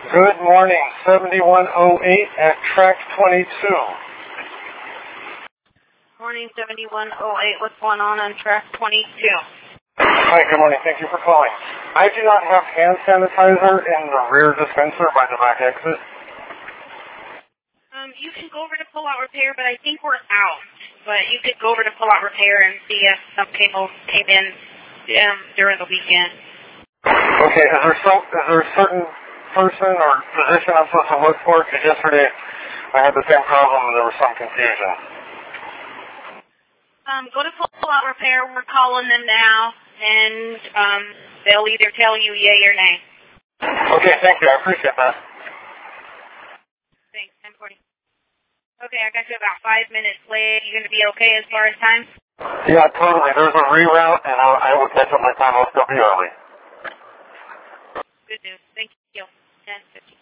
Good morning, 7108 at track 22. Morning, 7108. What's going on track 22? Hi, good morning. Thank you for calling. I do not have hand sanitizer in the rear dispenser by the back exit. You can go over to pull-out repair, but I think we're out. But you could go over to pull-out repair and see if some people came in during the weekend. Okay, is there a certain person or position I'm supposed to look for? Because yesterday I had the same problem and there was some confusion. Go to pull-out repair. We're calling them now, and they'll either tell you yay or nay. Okay, thank you. I appreciate that. Thanks. 10:40. Okay, I got you about 5 minutes late. You going to be okay as far as time? Yeah, totally. There's a reroute, and I will catch up my time. I'll still be early. Good news. Thank you. 10:50.